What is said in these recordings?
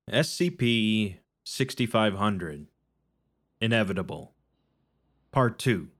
SCP-6500 Inevitable Part 2.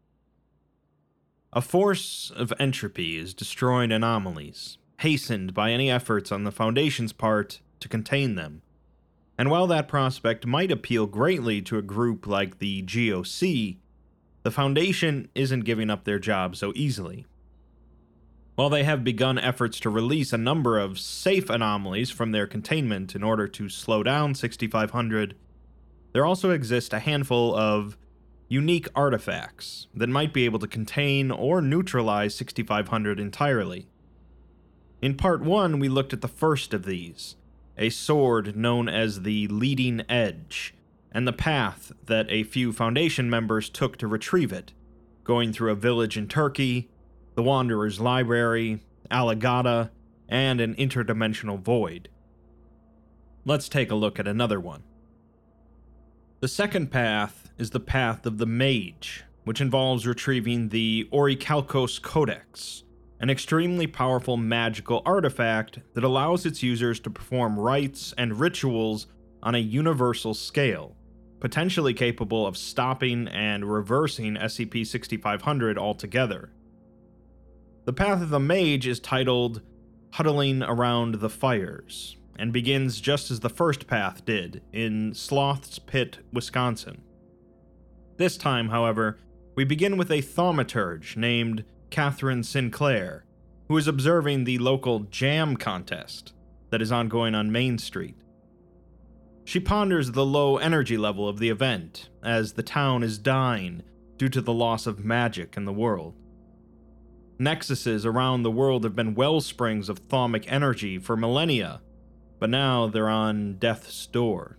A force of entropy is destroying anomalies, hastened by any efforts on the Foundation's part to contain them. And while that prospect might appeal greatly to a group like the GOC, the Foundation isn't giving up their job so easily. While they have begun efforts to release a number of safe anomalies from their containment in order to slow down 6500, there also exist a handful of unique artifacts that might be able to contain or neutralize 6500 entirely. In Part 1, we looked at the first of these, a sword known as the Leading Edge, and the path that a few Foundation members took to retrieve it, going through a village in Turkey, the Wanderer's Library, Alagata, and an interdimensional void. Let's take a look at another one. The second path is the Path of the Mage, which involves retrieving the Orichalcos Codex, an extremely powerful magical artifact that allows its users to perform rites and rituals on a universal scale, potentially capable of stopping and reversing SCP-6500 altogether. The Path of the Mage is titled Huddling Around the Fires, and begins just as the first path did, in Sloth's Pit, Wisconsin. This time, however, we begin with a thaumaturge named Catherine Sinclair, who is observing the local jam contest that is ongoing on Main Street. She ponders the low energy level of the event, as the town is dying due to the loss of magic in the world. Nexuses around the world have been wellsprings of thaumic energy for millennia, but now they're on death's door.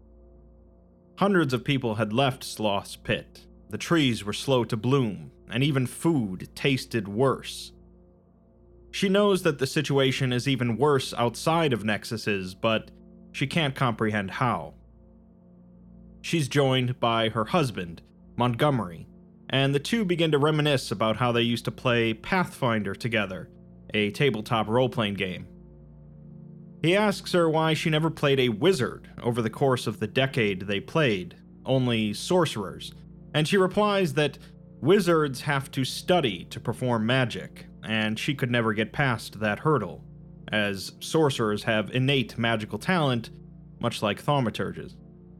Hundreds of people had left Sloth's Pit. The trees were slow to bloom, and even food tasted worse. She knows that the situation is even worse outside of Nexuses, but she can't comprehend how. She's joined by her husband, Montgomery, and the two begin to reminisce about how they used to play Pathfinder together, a tabletop role-playing game. He asks her why she never played a wizard over the course of the decade they played, only sorcerers, and she replies that wizards have to study to perform magic, and she could never get past that hurdle, as sorcerers have innate magical talent, much like thaumaturges.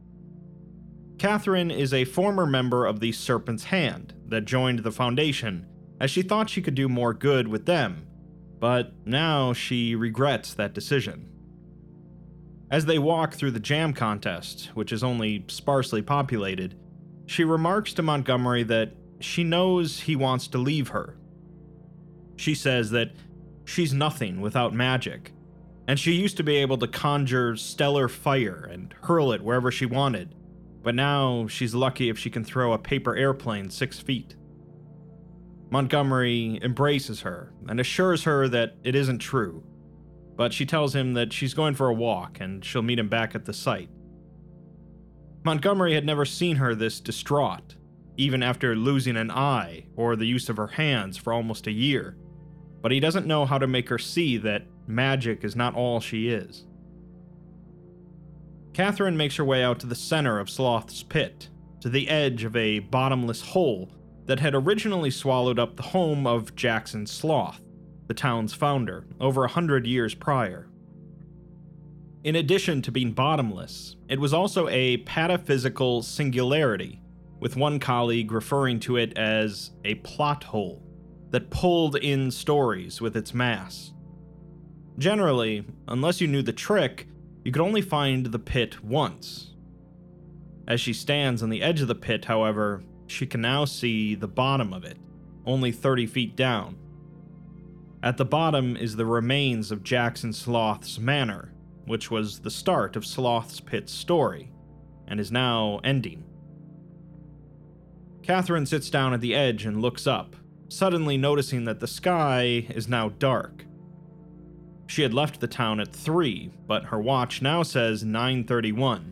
Catherine is a former member of the Serpent's Hand that joined the Foundation, as she thought she could do more good with them, but now she regrets that decision. As they walk through the jam contest, which is only sparsely populated, she remarks to Montgomery that she knows he wants to leave her. She says that she's nothing without magic, and she used to be able to conjure stellar fire and hurl it wherever she wanted, but now she's lucky if she can throw a paper airplane 6 feet. Montgomery embraces her and assures her that it isn't true, but she tells him that she's going for a walk and she'll meet him back at the site. Montgomery had never seen her this distraught, even after losing an eye or the use of her hands for almost a year, but he doesn't know how to make her see that magic is not all she is. Catherine makes her way out to the center of Sloth's Pit, to the edge of a bottomless hole that had originally swallowed up the home of Jackson Sloth, the town's founder, over 100 years prior. In addition to being bottomless, it was also a pataphysical singularity, with one colleague referring to it as a plot hole that pulled in stories with its mass. Generally, unless you knew the trick, you could only find the pit once. As she stands on the edge of the pit, however, she can now see the bottom of it, only 30 feet down. At the bottom is the remains of Jackson Sloth's manor, which was the start of Sloth's Pit's story, and is now ending. Catherine sits down at the edge and looks up, suddenly noticing that the sky is now dark. She had left the town at 3, but her watch now says 9:31.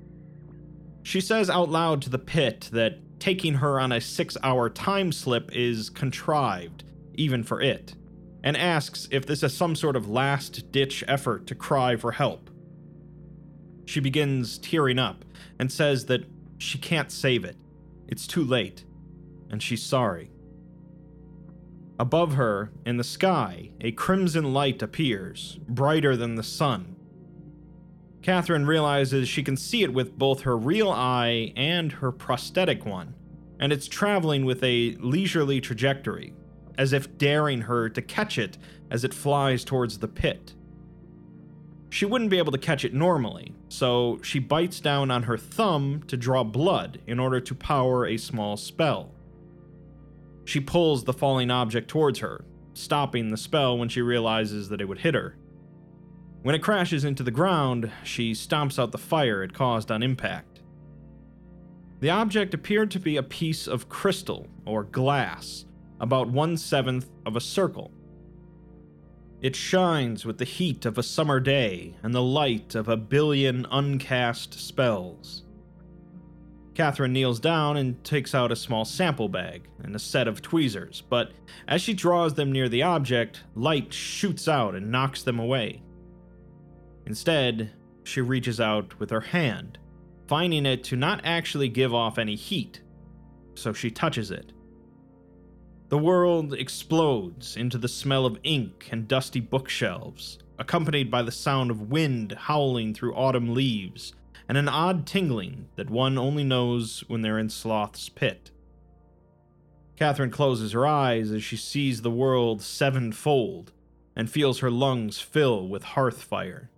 She says out loud to the pit that taking her on a 6-hour time slip is contrived, even for it, and asks if this is some sort of last-ditch effort to cry for help. she begins tearing up and says that she can't save it. It's too late, and she's sorry. Above her, in the sky, a crimson light appears, brighter than the sun. Catherine realizes she can see it with both her real eye and her prosthetic one, and it's traveling with a leisurely trajectory, as if daring her to catch it as it flies towards the pit. She wouldn't be able to catch it normally, so she bites down on her thumb to draw blood in order to power a small spell. She pulls the falling object towards her, stopping the spell when she realizes that it would hit her. When it crashes into the ground, she stomps out the fire it caused on impact. The object appeared to be a piece of crystal, or glass, about 1/7 of a circle. It shines with the heat of a summer day and the light of 1 billion uncast spells. Catherine kneels down and takes out a small sample bag and a set of tweezers, but as she draws them near the object, light shoots out and knocks them away. Instead, she reaches out with her hand, finding it to not actually give off any heat, so she touches it. The world explodes into the smell of ink and dusty bookshelves, accompanied by the sound of wind howling through autumn leaves, and an odd tingling that one only knows when they're in Sloth's pit. Catherine closes her eyes as she sees the world sevenfold and feels her lungs fill with hearth fire.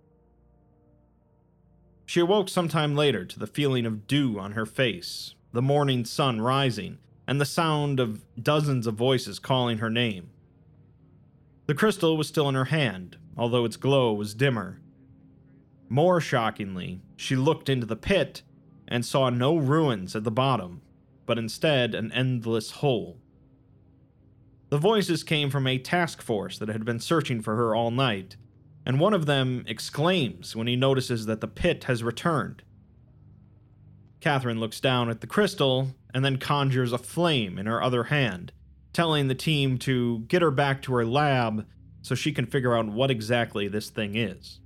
She awoke sometime later to the feeling of dew on her face, the morning sun rising, and the sound of dozens of voices calling her name. The crystal was still in her hand, although its glow was dimmer. More shockingly, she looked into the pit and saw no ruins at the bottom, but instead an endless hole. The voices came from a task force that had been searching for her all night, and one of them exclaims when he notices that the pit has returned. Catherine looks down at the crystal and then conjures a flame in her other hand, telling the team to get her back to her lab so she can figure out what exactly this thing is.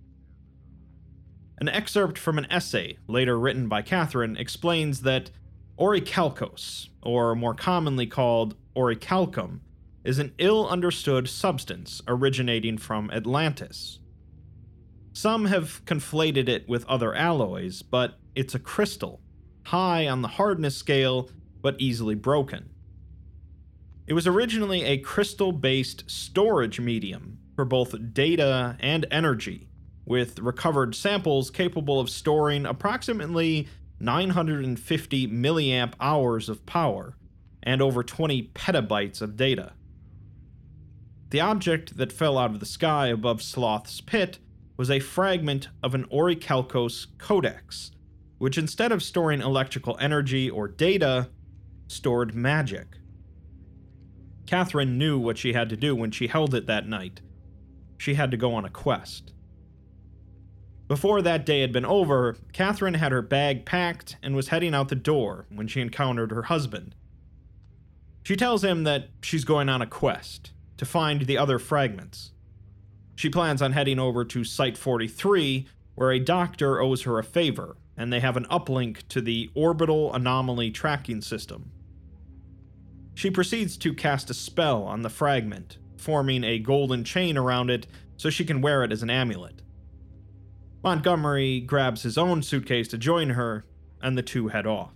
An excerpt from an essay later written by Catherine explains that orichalcos, or more commonly called orichalcum, is an ill-understood substance originating from Atlantis. Some have conflated it with other alloys, but it's a crystal, high on the hardness scale, but easily broken. It was originally a crystal-based storage medium for both data and energy, with recovered samples capable of storing approximately 950 milliamp hours of power and over 20 petabytes of data. The object that fell out of the sky above Sloth's pit was a fragment of an orichalcos codex, which instead of storing electrical energy or data, stored magic. Catherine knew what she had to do when she held it that night. She had to go on a quest. Before that day had been over, Catherine had her bag packed and was heading out the door when she encountered her husband. She tells him that she's going on a quest to find the other fragments. She plans on heading over to Site 43, where a doctor owes her a favor, and they have an uplink to the Orbital Anomaly Tracking System. She proceeds to cast a spell on the fragment, forming a golden chain around it so she can wear it as an amulet. Montgomery grabs his own suitcase to join her, and the two head off.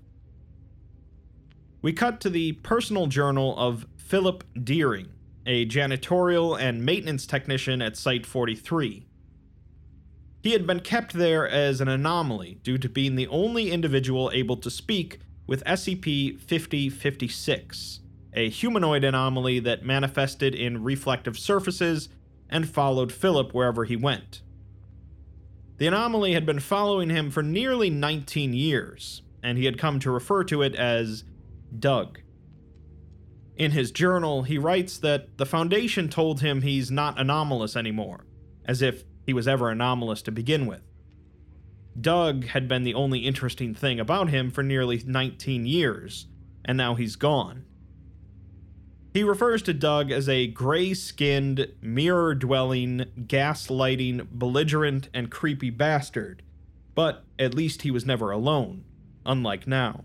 We cut to the personal journal of Philip Deering, a janitorial and maintenance technician at Site 43. He had been kept there as an anomaly due to being the only individual able to speak with SCP-5056, a humanoid anomaly that manifested in reflective surfaces and followed Philip wherever he went. The anomaly had been following him for nearly 19 years, and he had come to refer to it as Doug. In his journal, he writes that the Foundation told him he's not anomalous anymore, as if he was ever anomalous to begin with. Doug had been the only interesting thing about him for nearly 19 years, and now he's gone. He refers to Doug as a gray-skinned, mirror-dwelling, gaslighting, belligerent, and creepy bastard but at least he was never alone, unlike now.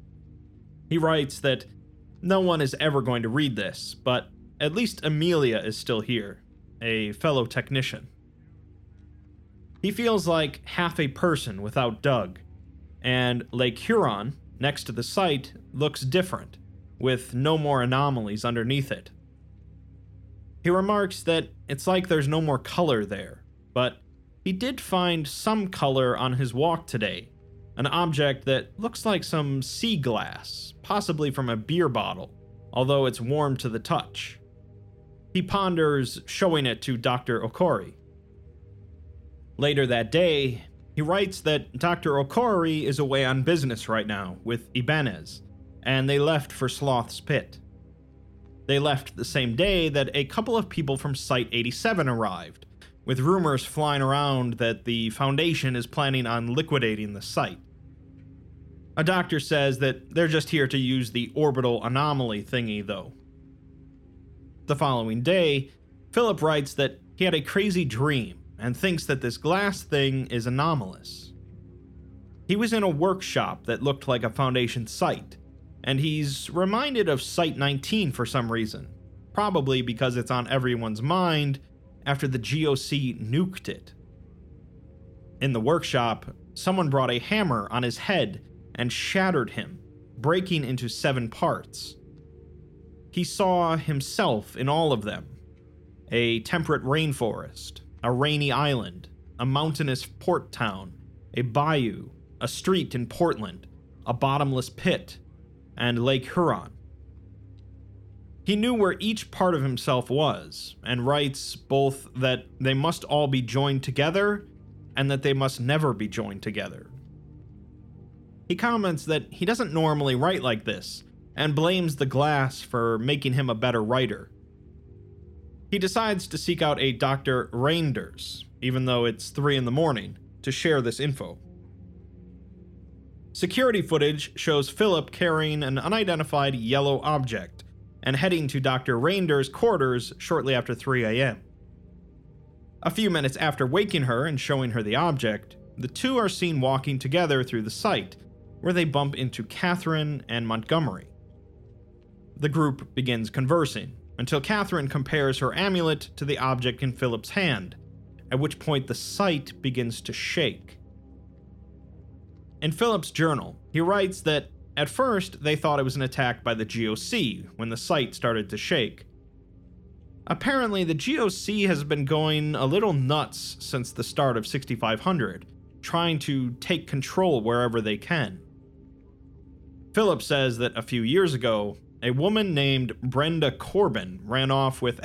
He writes that no one is ever going to read this, but at least Amelia is still here, a fellow technician. He feels like half a person without Doug, and Lake Huron, next to the site, looks different, with no more anomalies underneath it. He remarks that it's like there's no more color there, but he did find some color on his walk today, an object that looks like some sea glass, possibly from a beer bottle, although it's warm to the touch. He ponders showing it to Dr. Okori. Later that day, he writes that Dr. Okori is away on business right now with Ibanez, and they left for Sloth's Pit. They left the same day that a couple of people from Site 87 arrived, with rumors flying around that the Foundation is planning on liquidating the site. A doctor says that they're just here to use the orbital anomaly thingy, though. The following day, Philip writes that he had a crazy dream and thinks that this glass thing is anomalous. He was in a workshop that looked like a Foundation site, and he's reminded of Site 19 for some reason, probably because it's on everyone's mind after the GOC nuked it. In the workshop, someone brought a hammer on his head and shattered him, breaking into 7 parts. He saw himself in all of them: a temperate rainforest, a rainy island, a mountainous port town, a bayou, a street in Portland, a bottomless pit, and Lake Huron. He knew where each part of himself was, and writes both that they must all be joined together and that they must never be joined together. He comments that he doesn't normally write like this, and blames the glass for making him a better writer. He decides to seek out a Dr. Reinders, even though it's 3 in the morning, to share this info. Security footage shows Philip carrying an unidentified yellow object and heading to Dr. Reinders' quarters shortly after 3 a.m. A few minutes after waking her and showing her the object, the two are seen walking together through the site, where they bump into Catherine and Montgomery. The group begins conversing, until Catherine compares her amulet to the object in Philip's hand, at which point the site begins to shake. In Philip's journal, he writes that at first they thought it was an attack by the GOC when the site started to shake. Apparently, the GOC has been going a little nuts since the start of 6500, trying to take control wherever they can. Philip says that a few years ago, a woman named Brenda Corbin ran off with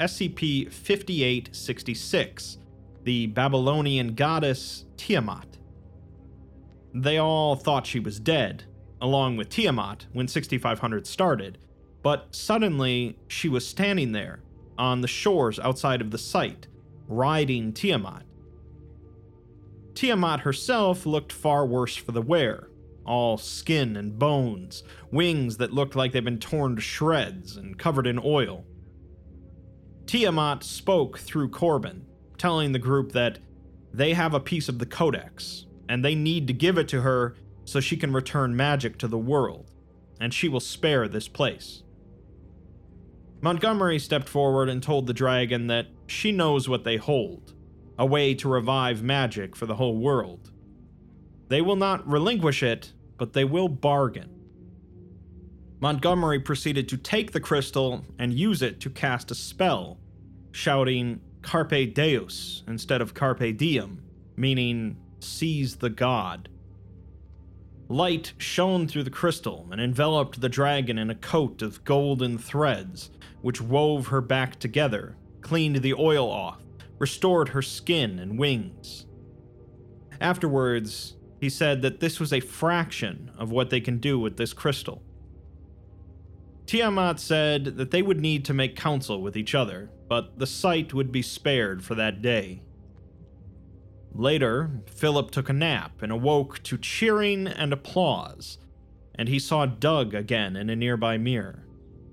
SCP-5866, the Babylonian goddess Tiamat. They all thought she was dead, along with Tiamat, when 6500 started, but suddenly she was standing there, on the shores outside of the site, riding Tiamat. Tiamat herself looked far worse for the wear, all skin and bones, wings that looked like they'd been torn to shreds and covered in oil. Tiamat spoke through Corbin, telling the group that they have a piece of the Codex, and they need to give it to her so she can return magic to the world, and she will spare this place. Montgomery stepped forward and told the dragon that she knows what they hold, a way to revive magic for the whole world. They will not relinquish it, but they will bargain. Montgomery proceeded to take the crystal and use it to cast a spell, shouting Carpe Deus instead of Carpe Diem, meaning seize the god. Light shone through the crystal and enveloped the dragon in a coat of golden threads, which wove her back together, cleaned the oil off, restored her skin and wings. Afterwards, he said that this was a fraction of what they can do with this crystal. Tiamat said that they would need to make counsel with each other, but the site would be spared for that day. Later, Philip took a nap and awoke to cheering and applause, and he saw Doug again in a nearby mirror.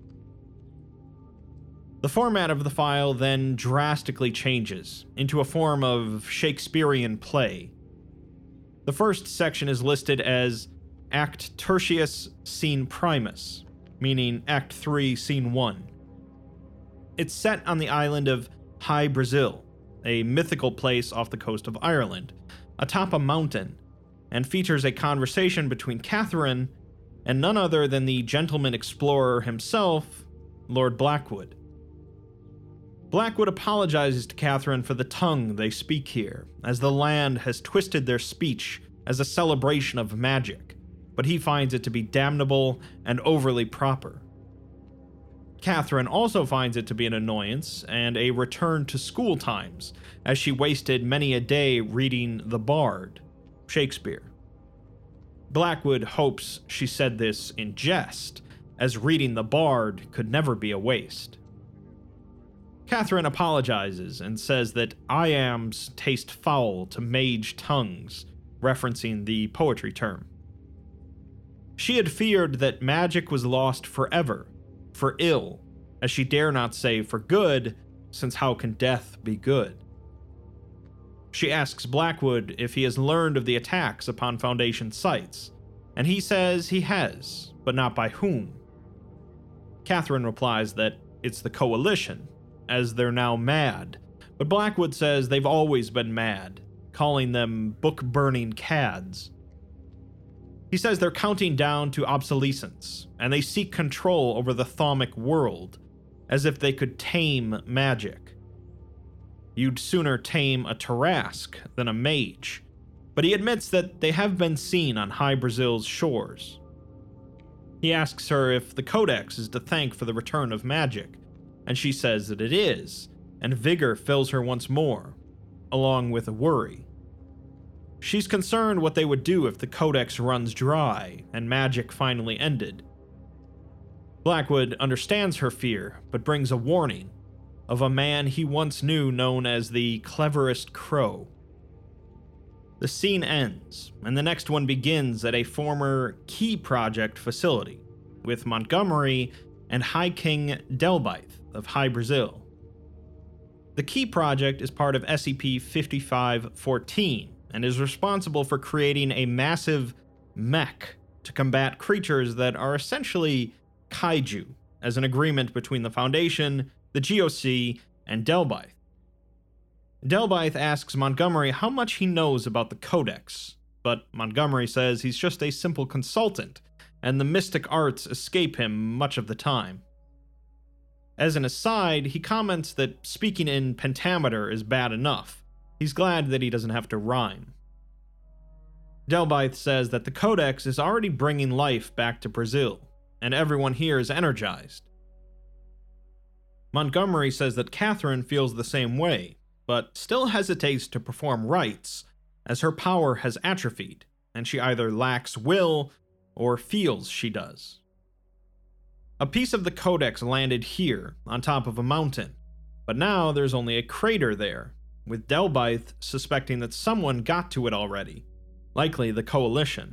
The format of the file then drastically changes into a form of Shakespearean play. The first section is listed as Act Tertius, Scene Primus, meaning Act 3, Scene 1. It's set on the island of High Brazil, a mythical place off the coast of Ireland, atop a mountain, and features a conversation between Catherine and none other than the gentleman explorer himself, Lord Blackwood. Blackwood apologizes to Catherine for the tongue they speak here, as the land has twisted their speech as a celebration of magic, but he finds it to be damnable and overly proper. Catherine also finds it to be an annoyance and a return to school times, as she wasted many a day reading The Bard, Shakespeare. Blackwood hopes she said this in jest, as reading The Bard could never be a waste. Catherine apologizes and says that iambs taste foul to mage tongues, referencing the poetry term. She had feared that magic was lost forever, for ill, as she dare not say for good, since how can death be good? She asks Blackwood if he has learned of the attacks upon Foundation sites, and he says he has, but not by whom. Catherine replies that it's the Coalition, as they're now mad, but Blackwood says they've always been mad, calling them book-burning cads. He says they're counting down to obsolescence, and they seek control over the thaumic world, as if they could tame magic. You'd sooner tame a Tarrasque than a mage, but he admits that they have been seen on High Brazil's shores. He asks her if the Codex is to thank for the return of magic, and she says that it is, and vigor fills her once more, along with a worry. She's concerned what they would do if the Codex runs dry and magic finally ended. Blackwood understands her fear, but brings a warning of a man he once knew known as the cleverest crow. The scene ends, and the next one begins at a former Key Project facility, with Montgomery and High King Delbythe of High Brazil. The Key Project is part of SCP-5514, and is responsible for creating a massive mech to combat creatures that are essentially kaiju, as an agreement between the Foundation, the GOC, and Delbythe. Delbythe asks Montgomery how much he knows about the Codex, but Montgomery says he's just a simple consultant, and the mystic arts escape him much of the time. As an aside, he comments that speaking in pentameter is bad enough. He's glad that he doesn't have to rhyme. Delbythe says that the Codex is already bringing life back to Brazil, and everyone here is energized. Montgomery says that Catherine feels the same way, but still hesitates to perform rites, as her power has atrophied, and she either lacks will or feels she does. A piece of the Codex landed here, on top of a mountain, but now there's only a crater there, with Delbythe suspecting that someone got to it already, likely the Coalition.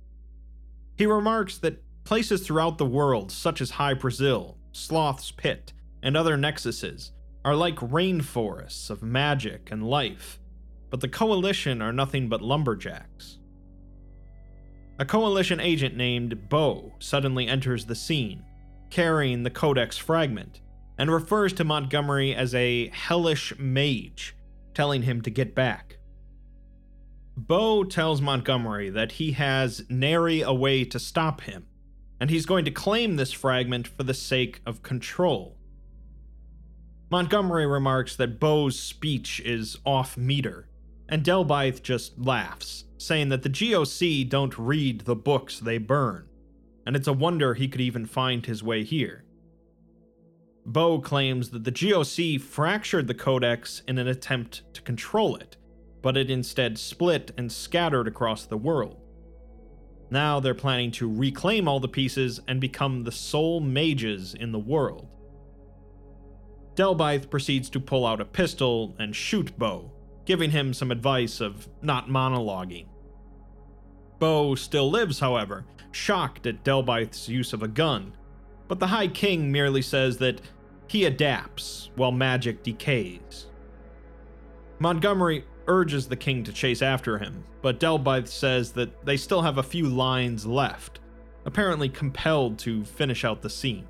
He remarks that places throughout the world, such as High Brazil, Sloth's Pit, and other nexuses, are like rainforests of magic and life, but the Coalition are nothing but lumberjacks. A Coalition agent named Bo suddenly enters the scene, carrying the Codex fragment, and refers to Montgomery as a hellish mage, telling him to get back. Bo tells Montgomery that he has nary a way to stop him, and he's going to claim this fragment for the sake of control. Montgomery remarks that Bo's speech is off-meter, and Delbythe just laughs, saying that the GOC don't read the books they burn, and it's a wonder he could even find his way here. Bo claims that the GOC fractured the Codex in an attempt to control it, but it instead split and scattered across the world. Now they're planning to reclaim all the pieces and become the sole mages in the world. Delbythe proceeds to pull out a pistol and shoot Bo, giving him some advice of not monologuing. Bo still lives, however, shocked at Delbythe's use of a gun, but the High King merely says that he adapts while magic decays. Montgomery urges the king to chase after him, but Delbythe says that they still have a few lines left, apparently compelled to finish out the scene.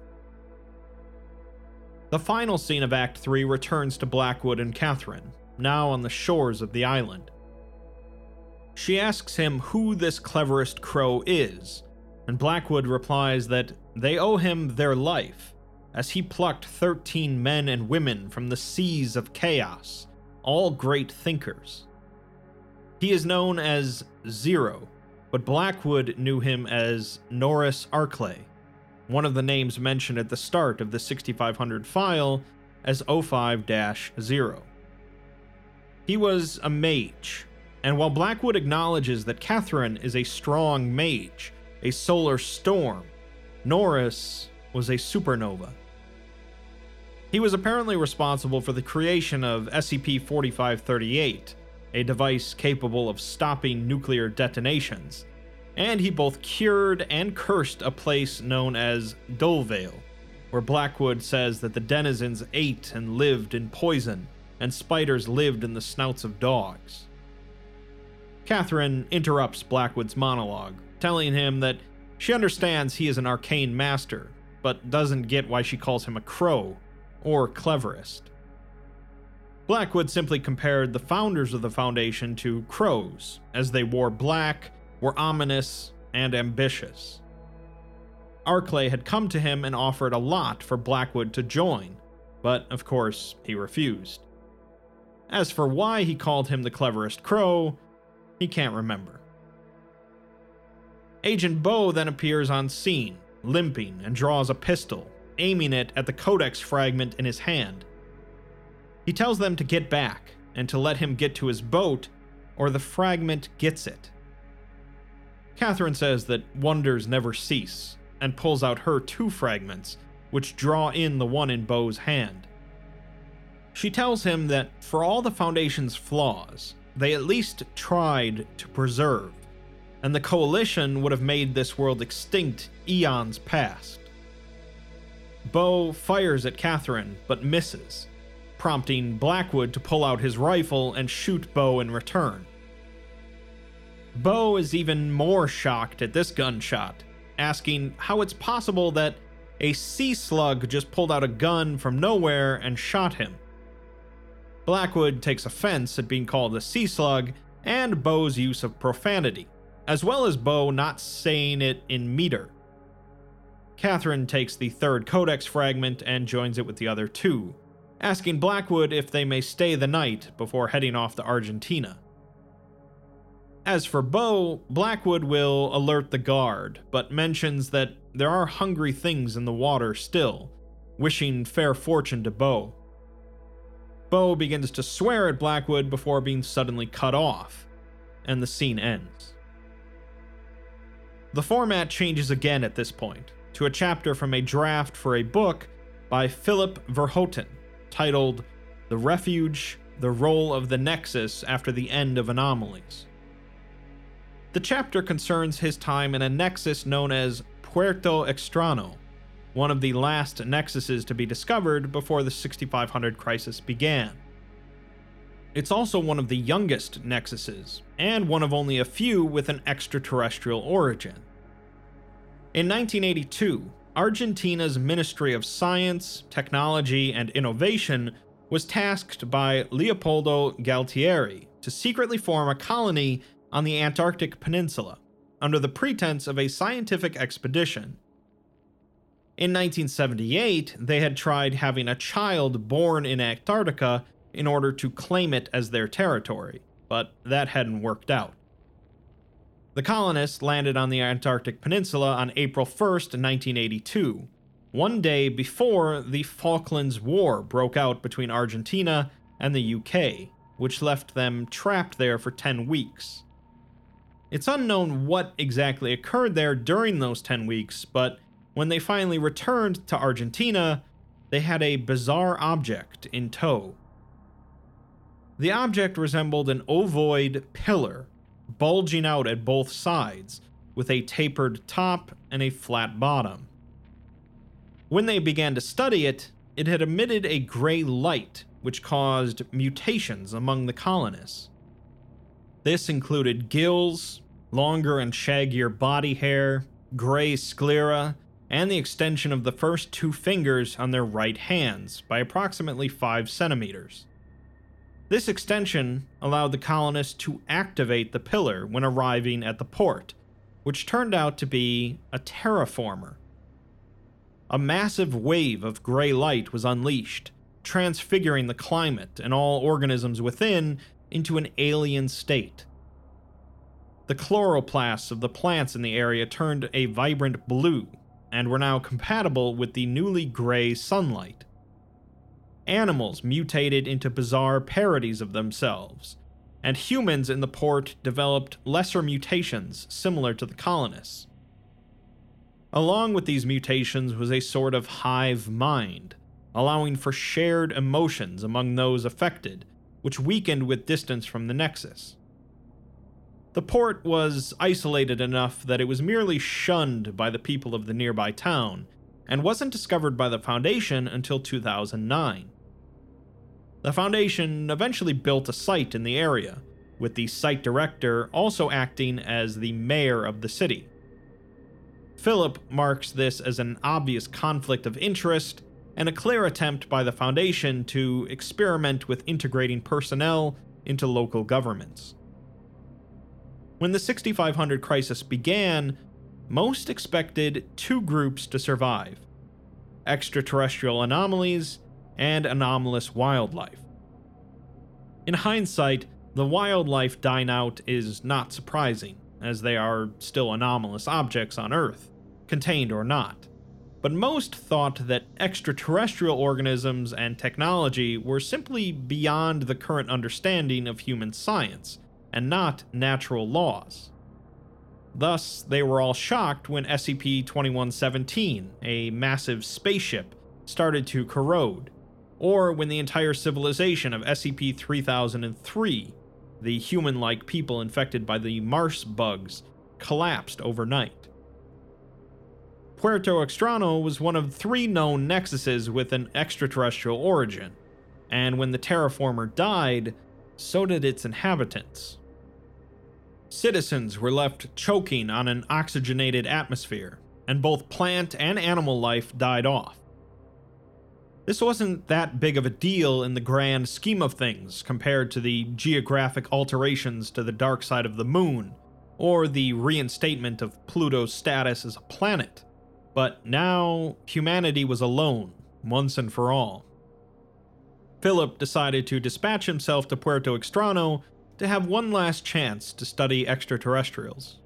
The final scene of Act 3 returns to Blackwood and Catherine, now on the shores of the island. She asks him who this cleverest crow is, and Blackwood replies that they owe him their life, as he plucked 13 men and women from the seas of chaos, all great thinkers. He is known as Zero, but Blackwood knew him as Norris Arklay, one of the names mentioned at the start of the 6500 file as 05-0. He was a mage, and while Blackwood acknowledges that Catherine is a strong mage, a solar storm, Norris was a supernova. He was apparently responsible for the creation of SCP-4538, a device capable of stopping nuclear detonations, and he both cured and cursed a place known as Dulvale, where Blackwood says that the denizens ate and lived in poison, and spiders lived in the snouts of dogs. Catherine interrupts Blackwood's monologue, telling him that she understands he is an arcane master, but doesn't get why she calls him a crow, or cleverest. Blackwood simply compared the founders of the Foundation to crows, as they wore black, were ominous, and ambitious. Arklay had come to him and offered a lot for Blackwood to join, but of course he refused. As for why he called him the cleverest crow, he can't remember. Agent Bow then appears on scene, limping, and draws a pistol, aiming it at the codex fragment in his hand. He tells them to get back, and to let him get to his boat, or the fragment gets it. Catherine says that wonders never cease, and pulls out her 2 fragments, which draw in the one in Bow's hand. She tells him that for all the Foundation's flaws, they at least tried to preserve, and the Coalition would have made this world extinct eons past. Bow fires at Catherine, but misses, prompting Blackwood to pull out his rifle and shoot Bow in return. Bow is even more shocked at this gunshot, asking how it's possible that a sea slug just pulled out a gun from nowhere and shot him. Blackwood takes offense at being called a sea slug and Bow's use of profanity, as well as Bow not saying it in meter. Catherine takes the 3rd codex fragment and joins it with the other 2, asking Blackwood if they may stay the night before heading off to Argentina. As for Bow, Blackwood will alert the guard, but mentions that there are hungry things in the water still, wishing fair fortune to Bow. Bow begins to swear at Blackwood before being suddenly cut off, and the scene ends. The format changes again at this point, to a chapter from a draft for a book by Philip Verhoeven, titled The Refuge, the Role of the Nexus After the End of Anomalies. The chapter concerns his time in a nexus known as Puerto Extraño, one of the last nexuses to be discovered before the 6500 crisis began. It's also one of the youngest nexuses, and one of only a few with an extraterrestrial origin. In 1982, Argentina's Ministry of Science, Technology, and Innovation was tasked by Leopoldo Galtieri to secretly form a colony on the Antarctic Peninsula, under the pretense of a scientific expedition. In 1978, they had tried having a child born in Antarctica in order to claim it as their territory, but that hadn't worked out. The colonists landed on the Antarctic Peninsula on April 1st, 1982, one day before the Falklands War broke out between Argentina and the UK, which left them trapped there for 10 weeks. It's unknown what exactly occurred there during those 10 weeks, but when they finally returned to Argentina, they had a bizarre object in tow. The object resembled an ovoid pillar, bulging out at both sides, with a tapered top and a flat bottom. When they began to study it, it had emitted a gray light, which caused mutations among the colonists. This included gills, longer and shaggier body hair, gray sclera, and the extension of the first 2 fingers on their right hands by approximately 5 centimeters. This extension allowed the colonists to activate the pillar when arriving at the port, which turned out to be a terraformer. A massive wave of gray light was unleashed, transfiguring the climate and all organisms within into an alien state. The chloroplasts of the plants in the area turned a vibrant blue and were now compatible with the newly gray sunlight. Animals mutated into bizarre parodies of themselves, and humans in the port developed lesser mutations similar to the colonists. Along with these mutations was a sort of hive mind, allowing for shared emotions among those affected, which weakened with distance from the Nexus. The port was isolated enough that it was merely shunned by the people of the nearby town, and wasn't discovered by the Foundation until 2009. The Foundation eventually built a site in the area, with the site director also acting as the mayor of the city. Philip marks this as an obvious conflict of interest and a clear attempt by the Foundation to experiment with integrating personnel into local governments. When the 6500 crisis began, most expected 2 groups to survive: extraterrestrial anomalies and anomalous wildlife. In hindsight, the wildlife dying out is not surprising, as they are still anomalous objects on Earth, contained or not. But most thought that extraterrestrial organisms and technology were simply beyond the current understanding of human science, and not natural laws. Thus, they were all shocked when SCP-2117, a massive spaceship, started to corrode, or when the entire civilization of SCP-3003, the human-like people infected by the Mars bugs, collapsed overnight. Puerto Extraño was one of 3 known nexuses with an extraterrestrial origin, and when the terraformer died, so did its inhabitants. Citizens were left choking on an oxygenated atmosphere, and both plant and animal life died off. This wasn't that big of a deal in the grand scheme of things compared to the geographic alterations to the dark side of the moon, or the reinstatement of Pluto's status as a planet. But now, humanity was alone, once and for all. Philip decided to dispatch himself to Puerto Extraño to have one last chance to study extraterrestrials.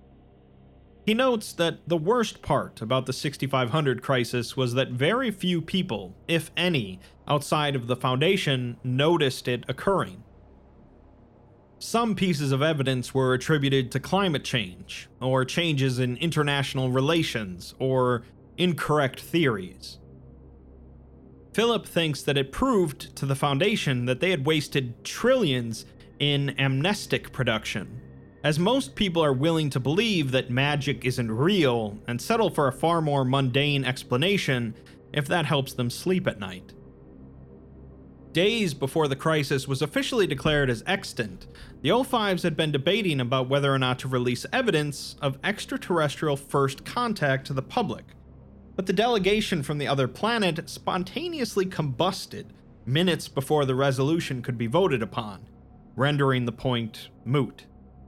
He notes that the worst part about the 6500 crisis was that very few people, if any, outside of the Foundation noticed it occurring. Some pieces of evidence were attributed to climate change, or changes in international relations, or incorrect theories. Philip thinks that it proved to the Foundation that they had wasted trillions in amnestic production, as most people are willing to believe that magic isn't real and settle for a far more mundane explanation if that helps them sleep at night. Days before the crisis was officially declared as extant, the O5s had been debating about whether or not to release evidence of extraterrestrial first contact to the public, but the delegation from the other planet spontaneously combusted minutes before the resolution could be voted upon, rendering the point moot.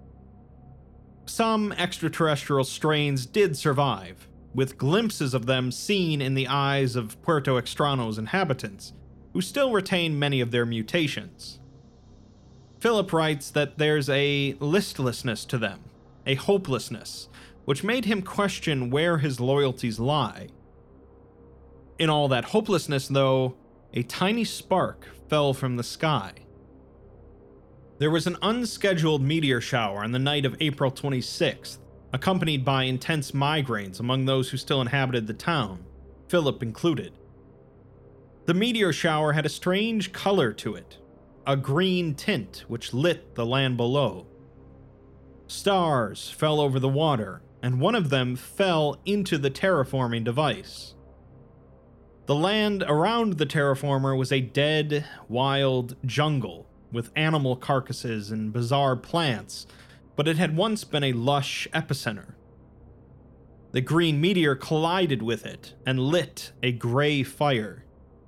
Some extraterrestrial strains did survive, with glimpses of them seen in the eyes of Puerto Extraño's inhabitants, who still retain many of their mutations. Philip writes that there's a listlessness to them, a hopelessness, which made him question where his loyalties lie. In all that hopelessness, though, a tiny spark fell from the sky. There was an unscheduled meteor shower on the night of April 26th, accompanied by intense migraines among those who still inhabited the town, Philip included. The meteor shower had a strange color to it, a green tint which lit the land below. Stars fell over the water, and one of them fell into the terraforming device. The land around the terraformer was a dead, wild jungle, with animal carcasses and bizarre plants, but it had once been a lush epicenter. The green meteor collided with it and lit a gray fire.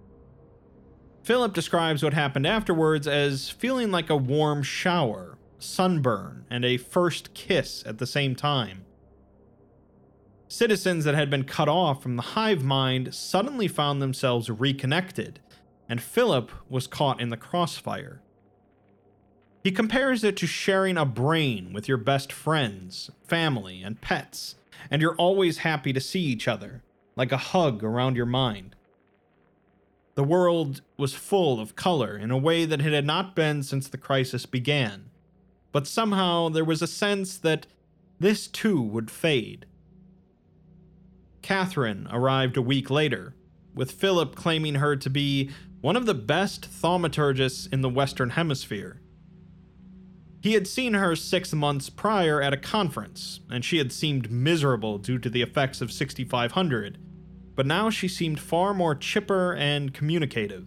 Philip describes what happened afterwards as feeling like a warm shower, sunburn, and a first kiss at the same time. Citizens that had been cut off from the hive mind suddenly found themselves reconnected, and Philip was caught in the crossfire. He compares it to sharing a brain with your best friends, family, and pets, and you're always happy to see each other, like a hug around your mind. The world was full of color in a way that it had not been since the crisis began, but somehow there was a sense that this too would fade. Catherine arrived a week later, with Philip claiming her to be one of the best thaumaturgists in the Western Hemisphere. He had seen her 6 months prior at a conference, and she had seemed miserable due to the effects of 6500, but now she seemed far more chipper and communicative.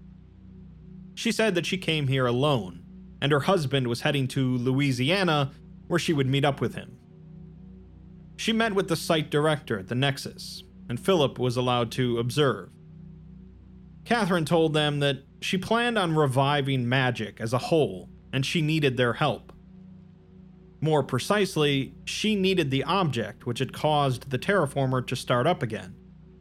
She said that she came here alone, and her husband was heading to Louisiana, where she would meet up with him. She met with the site director at the Nexus, and Philip was allowed to observe. Catherine told them that she planned on reviving magic as a whole, and she needed their help. More precisely, she needed the object which had caused the terraformer to start up again.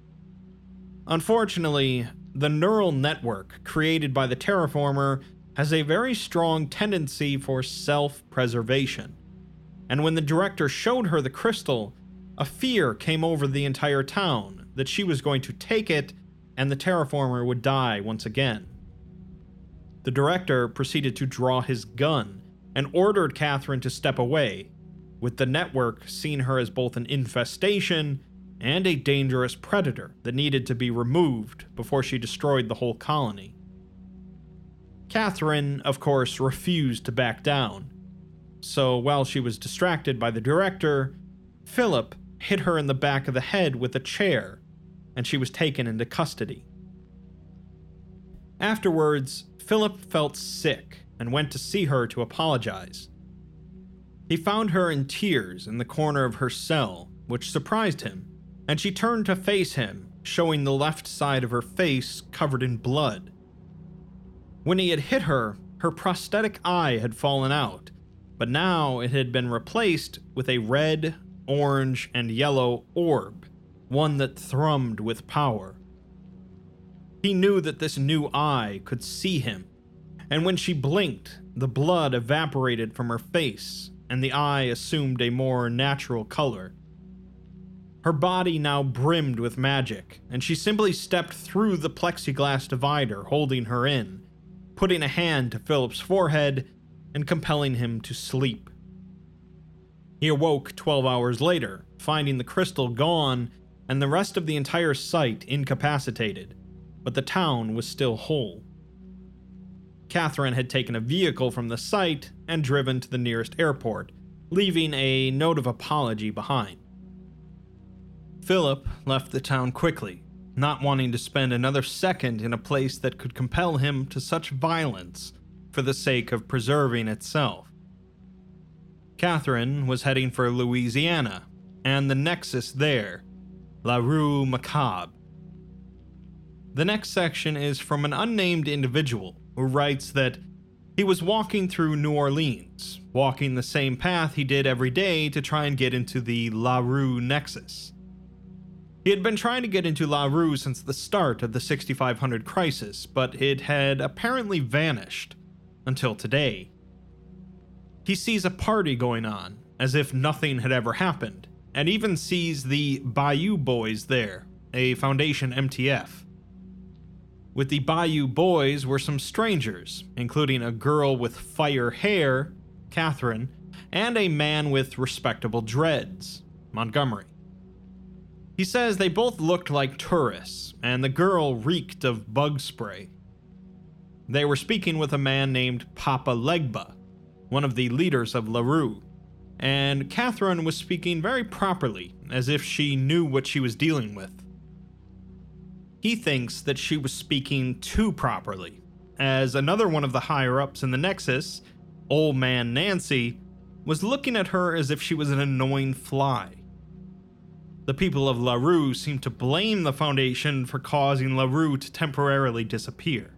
Unfortunately, the neural network created by the terraformer has a very strong tendency for self-preservation, and when the director showed her the crystal, a fear came over the entire town that she was going to take it and the terraformer would die once again. The director proceeded to draw his gun and ordered Catherine to step away, with the network seeing her as both an infestation and a dangerous predator that needed to be removed before she destroyed the whole colony. Catherine, of course, refused to back down, so while she was distracted by the director, Philip hit her in the back of the head with a chair, and she was taken into custody. Afterwards, Philip felt sick and went to see her to apologize. He found her in tears in the corner of her cell, which surprised him, and she turned to face him, showing the left side of her face covered in blood. When he had hit her, her prosthetic eye had fallen out, but now it had been replaced with a red, orange, and yellow orb, one that thrummed with power. He knew that this new eye could see him, and when she blinked, the blood evaporated from her face, and the eye assumed a more natural color. Her body now brimmed with magic, and she simply stepped through the plexiglass divider holding her in, putting a hand to Philip's forehead and compelling him to sleep. He awoke 12 hours later, finding the crystal gone and the rest of the entire site incapacitated, but the town was still whole. Catherine had taken a vehicle from the site and driven to the nearest airport, leaving a note of apology behind. Philip left the town quickly, not wanting to spend another second in a place that could compel him to such violence for the sake of preserving itself. Catherine was heading for Louisiana, and the Nexus there, La Rue Macabre. The next section is from an unnamed individual who writes that he was walking through New Orleans, walking the same path he did every day to try and get into the La Rue Nexus. He had been trying to get into La Rue since the start of the 6500 crisis, but it had apparently vanished until today. He sees a party going on, as if nothing had ever happened, and even sees the Bayou Boys there, a Foundation MTF. With the Bayou Boys were some strangers, including a girl with fire hair, Catherine, and a man with respectable dreads, Montgomery. He says they both looked like tourists, and the girl reeked of bug spray. They were speaking with a man named Papa Legba, one of the leaders of La Rue, and Catherine was speaking very properly, as if she knew what she was dealing with. He thinks that she was speaking too properly, as another one of the higher-ups in the Nexus, Old Man Nancy, was looking at her as if she was an annoying fly. The people of LaRue seemed to blame the Foundation for causing LaRue to temporarily disappear.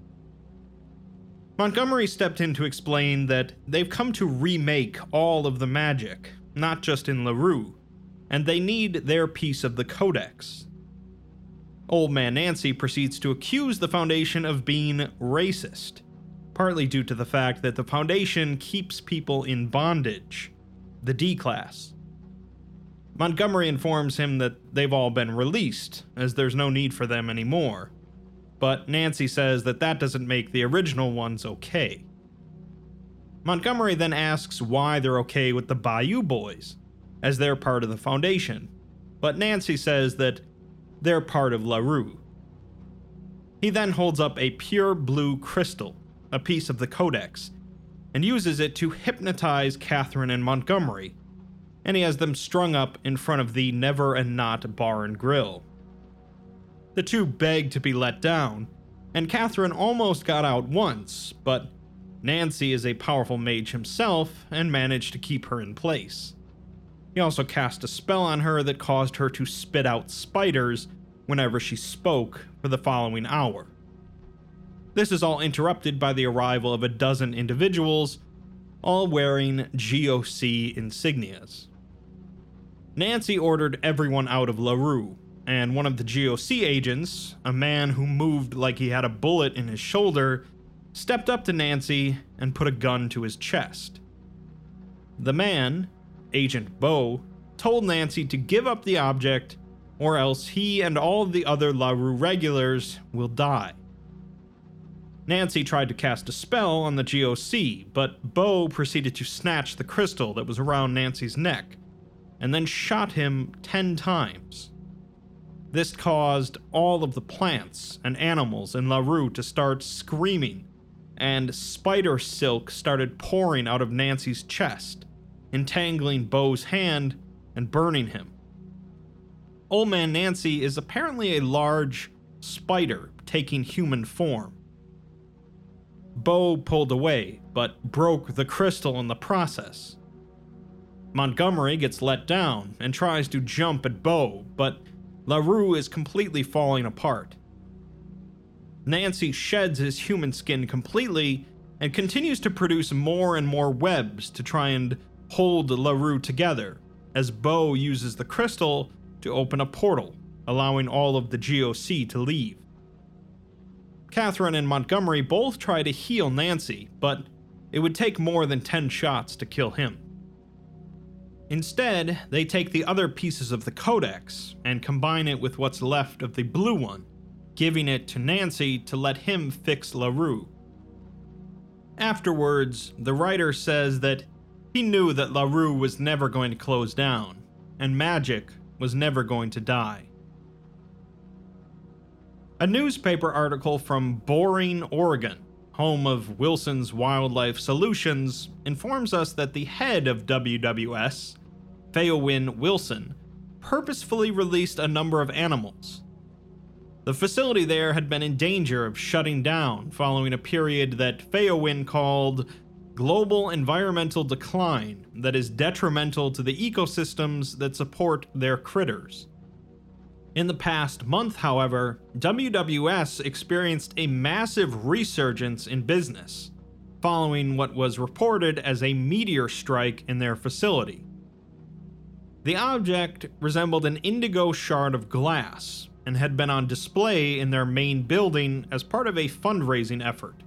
Montgomery stepped in to explain that they've come to remake all of the magic, not just in LaRue, and they need their piece of the Codex. Old Man Nancy proceeds to accuse the Foundation of being racist, partly due to the fact that the Foundation keeps people in bondage, the D-Class. Montgomery informs him that they've all been released, as there's no need for them anymore, but Nancy says that that doesn't make the original ones okay. Montgomery then asks why they're okay with the Bayou Boys, as they're part of the Foundation, but Nancy says that they're part of LaRue. He then holds up a pure blue crystal, a piece of the Codex, and uses it to hypnotize Catherine and Montgomery, and he has them strung up in front of the Never and Not Bar and Grill. The two beg to be let down, and Catherine almost got out once, but Nancy is a powerful mage himself and managed to keep her in place. He also cast a spell on her that caused her to spit out spiders whenever she spoke for the following hour. This is all interrupted by the arrival of a dozen individuals, all wearing GOC insignias. Nancy ordered everyone out of LaRue, and one of the GOC agents, a man who moved like he had a bullet in his shoulder, stepped up to Nancy and put a gun to his chest. The man, Agent Bo, told Nancy to give up the object, or else he and all of the other LaRue regulars will die. Nancy tried to cast a spell on the GOC, but Bo proceeded to snatch the crystal that was around Nancy's neck, and then shot him 10 times. This caused all of the plants and animals in LaRue to start screaming, and spider silk started pouring out of Nancy's chest, entangling Bo's hand and burning him. Old Man Nancy is apparently a large spider taking human form. Bo pulled away, but broke the crystal in the process. Montgomery gets let down and tries to jump at Bo, but LaRue is completely falling apart. Nancy sheds his human skin completely and continues to produce more and more webs to try and hold LaRue together, as Bo uses the crystal to open a portal, allowing all of the GOC to leave. Catherine and Montgomery both try to heal Nancy, but it would take more than 10 shots to kill him. Instead, they take the other pieces of the Codex and combine it with what's left of the blue one, giving it to Nancy to let him fix LaRue. Afterwards, the writer says that he knew that LaRue was never going to close down, and magic was never going to die. A newspaper article from Boring, Oregon, home of Wilson's Wildlife Solutions, informs us that the head of WWS, Theowyn Wilson, purposefully released a number of animals. The facility there had been in danger of shutting down following a period that Theowyn called global environmental decline that is detrimental to the ecosystems that support their critters. In the past month, however, WWS experienced a massive resurgence in business, following what was reported as a meteor strike in their facility. The object resembled an indigo shard of glass and had been on display in their main building as part of a fundraising effort.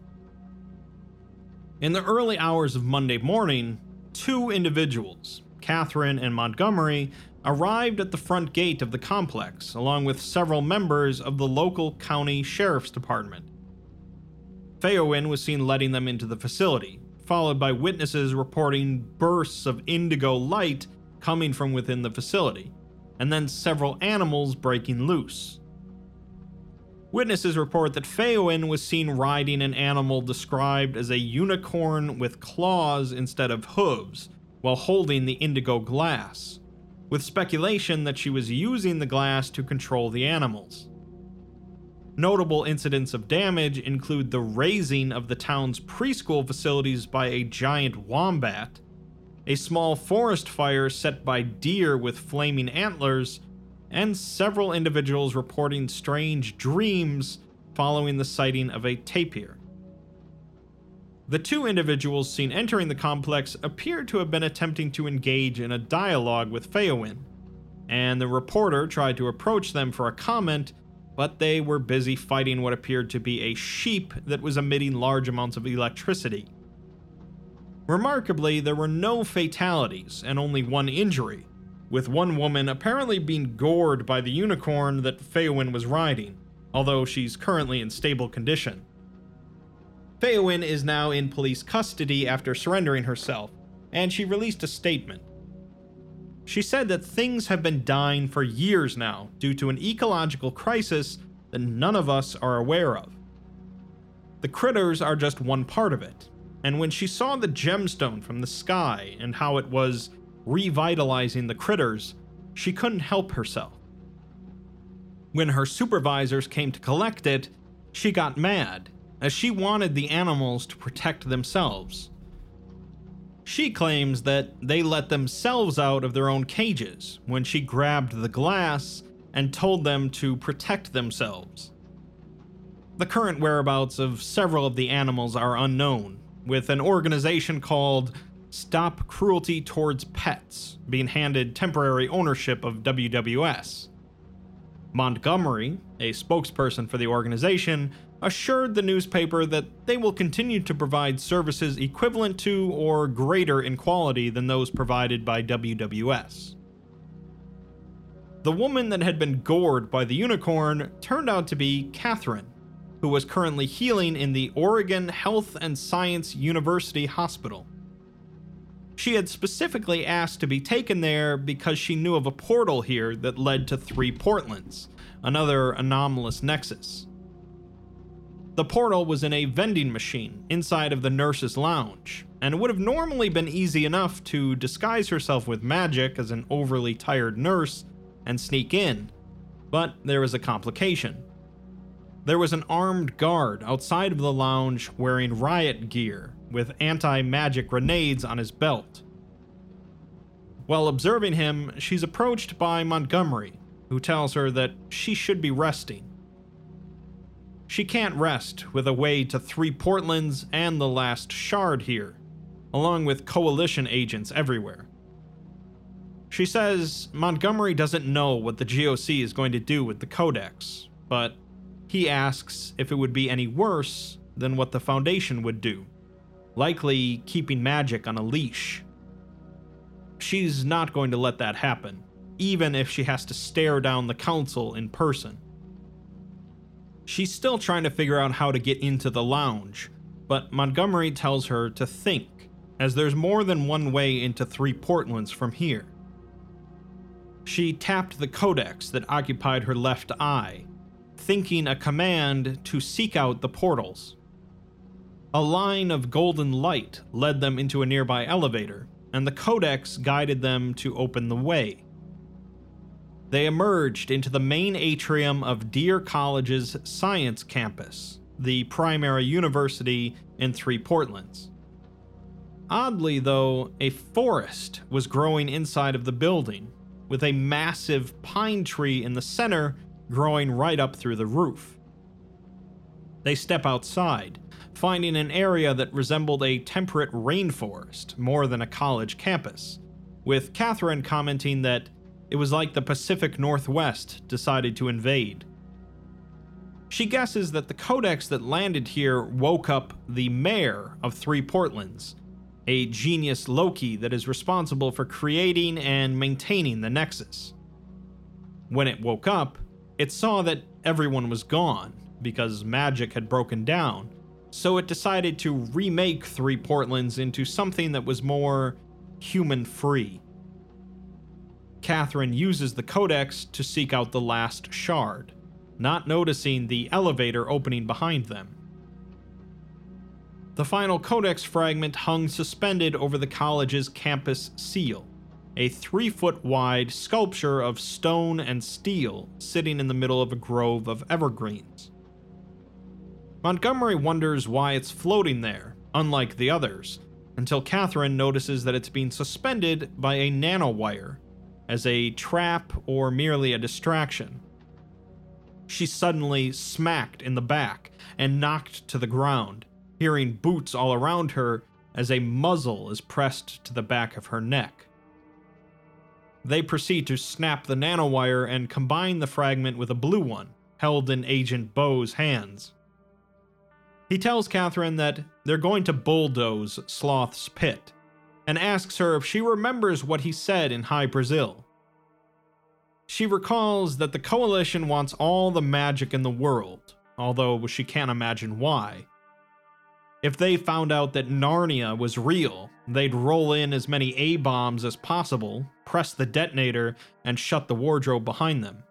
In the early hours of Monday morning, two individuals, Catherine and Montgomery, arrived at the front gate of the complex along with several members of the local county sheriff's department. Theowyn was seen letting them into the facility, followed by witnesses reporting bursts of indigo light coming from within the facility, and then several animals breaking loose. Witnesses report that Theowyn was seen riding an animal described as a unicorn with claws instead of hooves while holding the indigo glass, with speculation that she was using the glass to control the animals. Notable incidents of damage include the razing of the town's preschool facilities by a giant wombat, a small forest fire set by deer with flaming antlers, and several individuals reporting strange dreams following the sighting of a tapir. The two individuals seen entering the complex appear to have been attempting to engage in a dialogue with Feowyn, and the reporter tried to approach them for a comment, but they were busy fighting what appeared to be a sheep that was emitting large amounts of electricity. Remarkably, there were no fatalities and only one injury, with one woman apparently being gored by the unicorn that Feowyn was riding, although she's currently in stable condition. Feowyn is now in police custody after surrendering herself, and she released a statement. She said that things have been dying for years now due to an ecological crisis that none of us are aware of. The critters are just one part of it, and when she saw the gemstone from the sky and how it was revitalizing the critters, she couldn't help herself. When her supervisors came to collect it, she got mad, as she wanted the animals to protect themselves. She claims that they let themselves out of their own cages when she grabbed the glass and told them to protect themselves. The current whereabouts of several of the animals are unknown, with an organization called Stop Cruelty Towards Pets being handed temporary ownership of WWS. Montgomery, a spokesperson for the organization, assured the newspaper that they will continue to provide services equivalent to or greater in quality than those provided by WWS. The woman that had been gored by the unicorn turned out to be Catherine, who was currently healing in the Oregon Health and Science University Hospital. She had specifically asked to be taken there because she knew of a portal here that led to 3 Portlands, another anomalous nexus. The portal was in a vending machine inside of the nurse's lounge, and it would have normally been easy enough to disguise herself with magic as an overly tired nurse and sneak in, but there was a complication. There was an armed guard outside of the lounge wearing riot gear with anti-magic grenades on his belt. While observing him, she's approached by Montgomery, who tells her that she should be resting. She can't rest with a way to 3 Portlands and the last shard here, along with coalition agents everywhere. She says Montgomery doesn't know what the GOC is going to do with the Codex, but he asks if it would be any worse than what the Foundation would do, likely keeping magic on a leash. She's not going to let that happen, even if she has to stare down the Council in person. She's still trying to figure out how to get into the lounge, but Montgomery tells her to think, as there's more than one way into 3 Portlands from here. She tapped the codex that occupied her left eye, thinking a command to seek out the portals. A line of golden light led them into a nearby elevator, and the codex guided them to open the way. They emerged into the main atrium of Deer College's science campus, the primary university in 3 Portlands. Oddly, though, a forest was growing inside of the building, with a massive pine tree in the center growing right up through the roof. They step outside, finding an area that resembled a temperate rainforest more than a college campus, with Catherine commenting that it was like the Pacific Northwest decided to invade. She guesses that the codex that landed here woke up the mayor of 3 Portlands, a genius Loki that is responsible for creating and maintaining the Nexus. When it woke up, it saw that everyone was gone because magic had broken down, so it decided to remake 3 Portlands into something that was more human-free. Catherine uses the codex to seek out the last shard, not noticing the elevator opening behind them. The final codex fragment hung suspended over the college's campus seal, a 3-foot-wide sculpture of stone and steel sitting in the middle of a grove of evergreens. Montgomery wonders why it's floating there, unlike the others, until Catherine notices that it's being suspended by a nanowire, as a trap or merely a distraction. She's suddenly smacked in the back and knocked to the ground, hearing boots all around her as a muzzle is pressed to the back of her neck. They proceed to snap the nanowire and combine the fragment with a blue one, held in Agent Bo's hands. He tells Catherine that they're going to bulldoze Sloth's pit, and asks her if she remembers what he said in High Brazil. She recalls that the Coalition wants all the magic in the world, although she can't imagine why. If they found out that Narnia was real, they'd roll in as many A-bombs as possible, press the detonator, and shut the wardrobe behind them.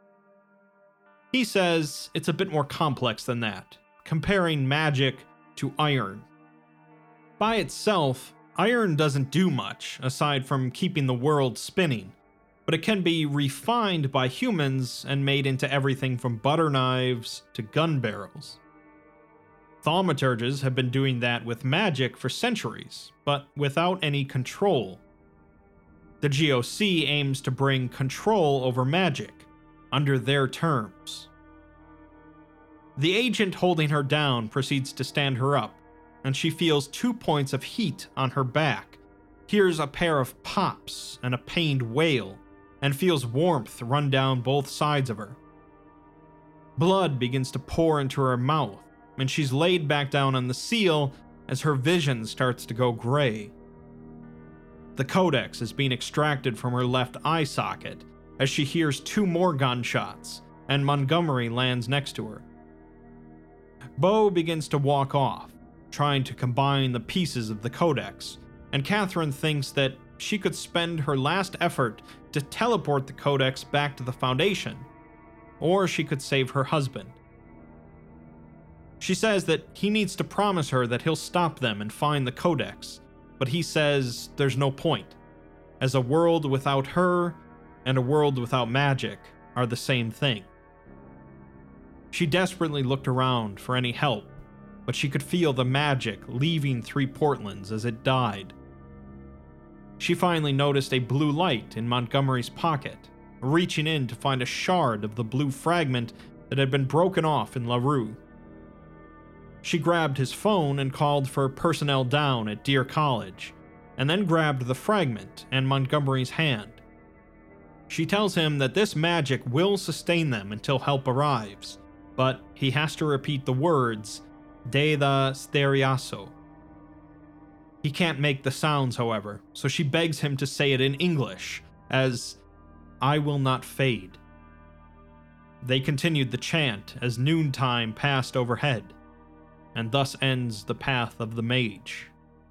He says it's a bit more complex than that, comparing magic to iron. By itself, iron doesn't do much, aside from keeping the world spinning, but it can be refined by humans and made into everything from butter knives to gun barrels. Thaumaturges have been doing that with magic for centuries, but without any control. The GOC aims to bring control over magic, under their terms. The agent holding her down proceeds to stand her up, and she feels 2 points of heat on her back, hears a pair of pops and a pained wail, and feels warmth run down both sides of her. Blood begins to pour into her mouth, and she's laid back down on the seal as her vision starts to go gray. The codex is being extracted from her left eye socket as she hears 2 more gunshots, and Montgomery lands next to her. Bo begins to walk off, trying to combine the pieces of the codex, and Catherine thinks that she could spend her last effort to teleport the codex back to the Foundation, or she could save her husband. She says that he needs to promise her that he'll stop them and find the codex, but he says there's no point, as a world without her and a world without magic are the same thing. She desperately looked around for any help, but she could feel the magic leaving Three Portlands as it died. She finally noticed a blue light in Montgomery's pocket, reaching in to find a shard of the blue fragment that had been broken off in LaRue. She grabbed his phone and called for personnel down at Deer College, and then grabbed the fragment and Montgomery's hand. She tells him that this magic will sustain them until help arrives, but he has to repeat the words, Deda Steriaso. He can't make the sounds, however, so she begs him to say it in English, as, I will not fade. They continued the chant as noontime passed overhead, and thus ends the path of the mage.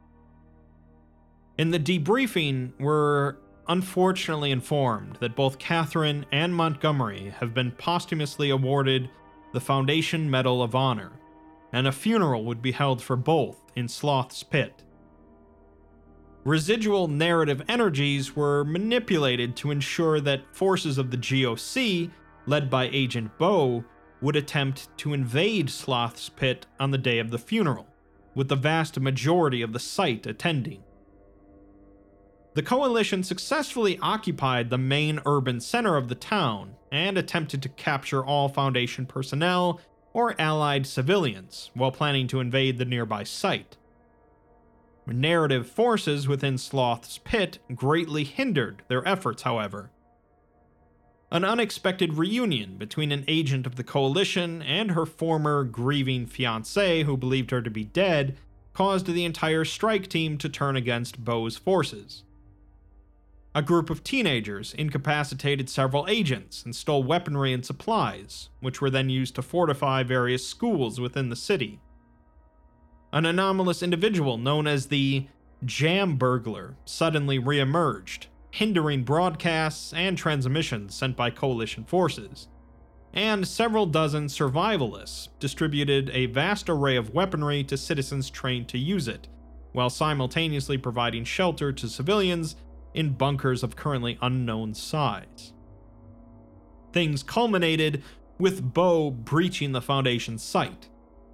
In the debriefing, we're unfortunately informed that both Catherine and Montgomery have been posthumously awarded the Foundation Medal of Honor, and a funeral would be held for both in Sloth's Pit. Residual narrative energies were manipulated to ensure that forces of the GOC, led by Agent Bo, would attempt to invade Sloth's Pit on the day of the funeral, with the vast majority of the site attending. The Coalition successfully occupied the main urban center of the town and attempted to capture all Foundation personnel or allied civilians while planning to invade the nearby site. Narrative forces within Sloth's Pit greatly hindered their efforts, however. An unexpected reunion between an agent of the Coalition and her former grieving fiancé, who believed her to be dead, caused the entire strike team to turn against Bo's forces. A group of teenagers incapacitated several agents and stole weaponry and supplies, which were then used to fortify various schools within the city. An anomalous individual known as the Jam Burglar suddenly re-emerged, hindering broadcasts and transmissions sent by Coalition forces, and several dozen survivalists distributed a vast array of weaponry to citizens trained to use it, while simultaneously providing shelter to civilians in bunkers of currently unknown size. Things culminated with Bo breaching the Foundation site,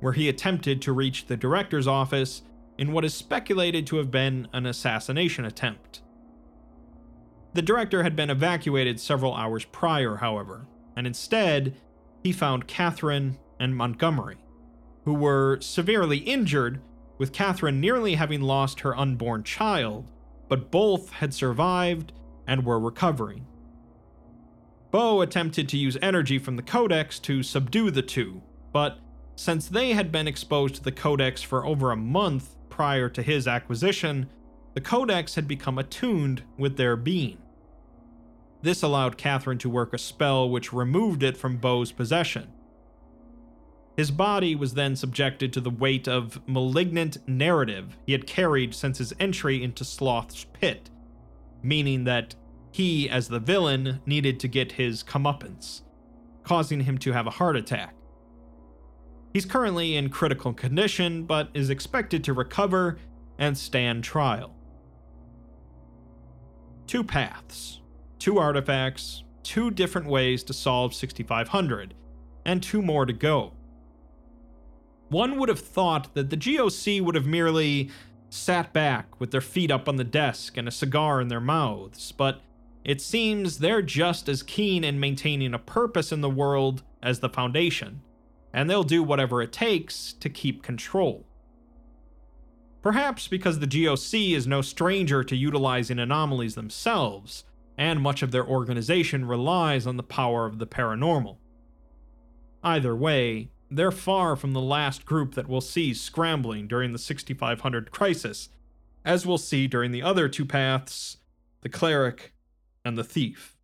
where he attempted to reach the director's office in what is speculated to have been an assassination attempt. The director had been evacuated several hours prior, however, and instead, he found Catherine and Montgomery, who were severely injured, with Catherine nearly having lost her unborn child, but both had survived and were recovering. Bo attempted to use energy from the Codex to subdue the two, but since they had been exposed to the Codex for over a month prior to his acquisition, the Codex had become attuned with their being. This allowed Catherine to work a spell which removed it from Bo's possession. His body was then subjected to the weight of malignant narrative he had carried since his entry into Sloth's pit, meaning that he, as the villain, needed to get his comeuppance, causing him to have a heart attack. He's currently in critical condition, but is expected to recover and stand trial. 2 paths, 2 artifacts, 2 different ways to solve 6500, and 2 more to go. One would have thought that the GOC would have merely sat back with their feet up on the desk and a cigar in their mouths, but it seems they're just as keen in maintaining a purpose in the world as the Foundation, and they'll do whatever it takes to keep control. Perhaps because the GOC is no stranger to utilizing anomalies themselves, and much of their organization relies on the power of the paranormal. Either way, they're far from the last group that we'll see scrambling during the 6500 crisis, as we'll see during the other 2 paths, the Cleric and the Thief.